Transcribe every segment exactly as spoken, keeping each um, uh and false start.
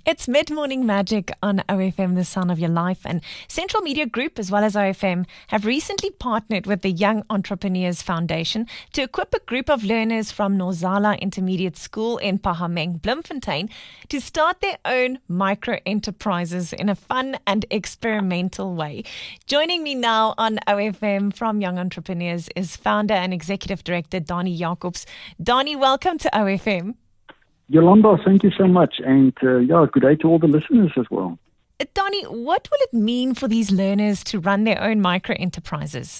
It's Mid-Morning Magic on O F M, the sound of your life. And Central Media Group, as well as O F M, have recently partnered with the Young Entrepreneurs Foundation to equip a group of learners from Nozala Intermediate School in Pahameng, Bloemfontein, to start their own micro-enterprises in a fun and experimental way. Joining me now on O F M from Young Entrepreneurs is founder and executive director Donnie Jacobs. Donnie, welcome to O F M. Yolanda, thank you so much. And uh, yeah, good day to all the listeners as well. Donnie, what will it mean for these learners to run their own micro-enterprises?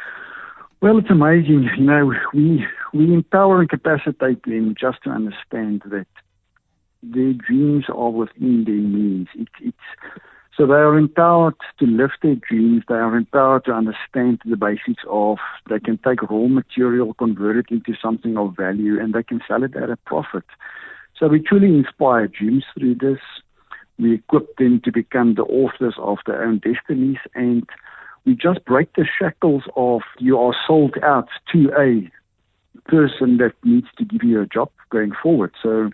Well, it's amazing. You know, we we empower and capacitate them just to understand that their dreams are within their means. It, it's So they are empowered to live their dreams. They are empowered to understand the basics of, they can take raw material, convert it into something of value, and they can sell it at a profit. So we truly inspire dreams through this. We equip them to become the authors of their own destinies, and we just break the shackles of you are sold out to a person that needs to give you a job going forward. So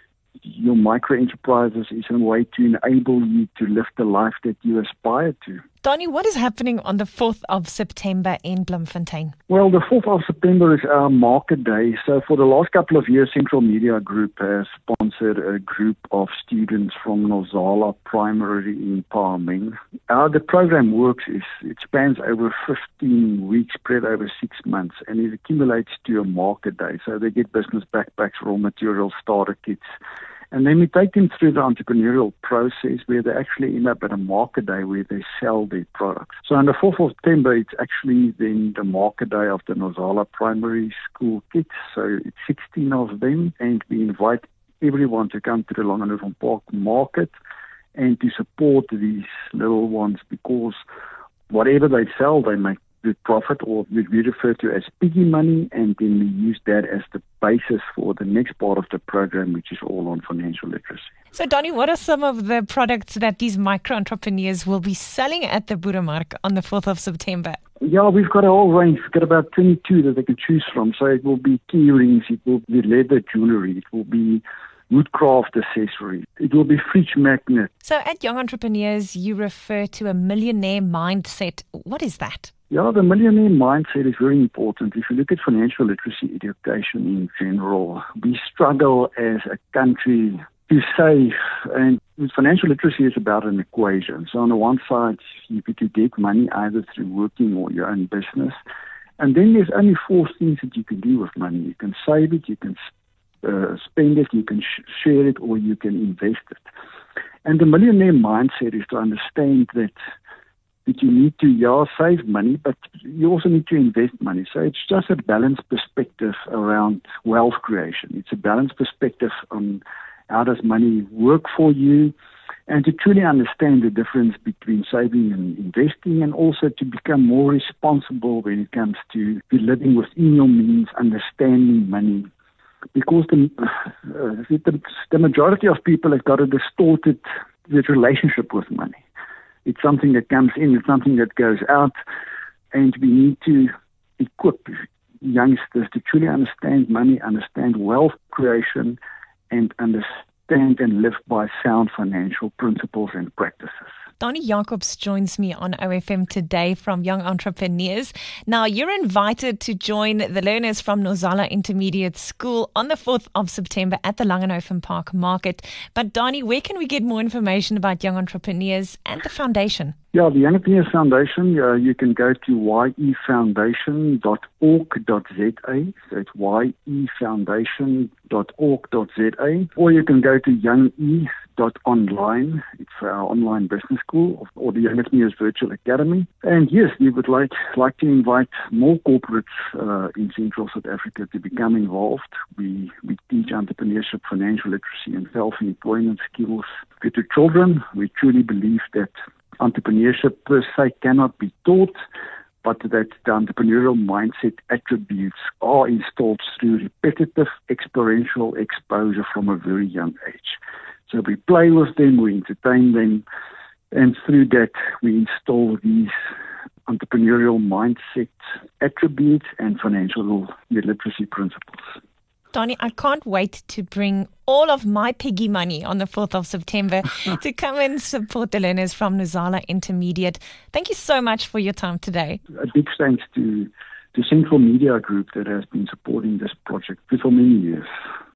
your micro-enterprises is a way to enable you to live the life that you aspire to. Donnie, what is happening on the fourth of September in Bloemfontein? Well, the fourth of September is our market day. So for the last couple of years, Central Media Group has sponsored a group of students from Nozala Primary in Pahameng. How the program works is it spans over fifteen weeks, spread over six months, and it accumulates to a market day. So they get business backpacks, raw materials, starter kits. And then we take them through the entrepreneurial process where they actually end up at a market day where they sell their products. So on the fourth of September, it's actually then the market day of the Nozala Primary School kids. So it's sixteen of them, and we invite everyone to come to the Langenhoven Park market and to support these little ones, because whatever they sell, they make the profit, or we refer to as piggy money, and then we use that as the basis for the next part of the program, which is all on financial literacy. So, Donnie, what are some of the products that these micro-entrepreneurs will be selling at the Boeremark on the fourth of September? Yeah, we've got a whole range. We've got about twenty-two that they can choose from. So it will be key rings, it will be leather jewelry, it will be woodcraft accessories, it will be fridge magnet. So at Young Entrepreneurs, you refer to a millionaire mindset. What is that? Yeah, the millionaire mindset is very important. If you look at financial literacy education in general, we struggle as a country to save, and financial literacy is about an equation. So on the one side, you could get money either through working or your own business, and then there's only four things that you can do with money. You can save it, you can uh, spend it, you can sh- share it, or you can invest it. And the millionaire mindset is to understand that that you need to, yeah, save money, but you also need to invest money. So it's just a balanced perspective around wealth creation. It's a balanced perspective on how does money work for you, and to truly understand the difference between saving and investing, and also to become more responsible when it comes to living within your means, understanding money. Because the, uh, the, the majority of people have got a distorted relationship with money. It's something that comes in, it's something that goes out, and we need to equip youngsters to truly understand money, understand wealth creation, and understand and live by sound financial principles and practices. Donnie Jacobs joins me on O F M today from Young Entrepreneurs. Now, you're invited to join the learners from Nozala Intermediate School on the fourth of September at the Langenhoven Park Market. But Donnie, where can we get more information about Young Entrepreneurs and the foundation? Yeah, the Young Entrepreneurs Foundation, uh, you can go to y e foundation dot org dot z a. So it's y e foundation dot org dot z a. Or you can go to young e dot online. It's our online business school, or the Young Entrepreneurs Virtual Academy. And yes, we would like like to invite more corporates uh, in Central South Africa to become involved. We we teach entrepreneurship, financial literacy, and self-employment skills to children. We truly believe that entrepreneurship per se cannot be taught, but that the entrepreneurial mindset attributes are installed through repetitive experiential exposure from a very young age. So we play with them, we entertain them, and through that we install these entrepreneurial mindset attributes and financial literacy principles. Donnie, I can't wait to bring all of my piggy money on the fourth of September to come and support the learners from Nozala Intermediate. Thank you so much for your time today. A big thanks to the Central Media Group that has been supporting this project for many years.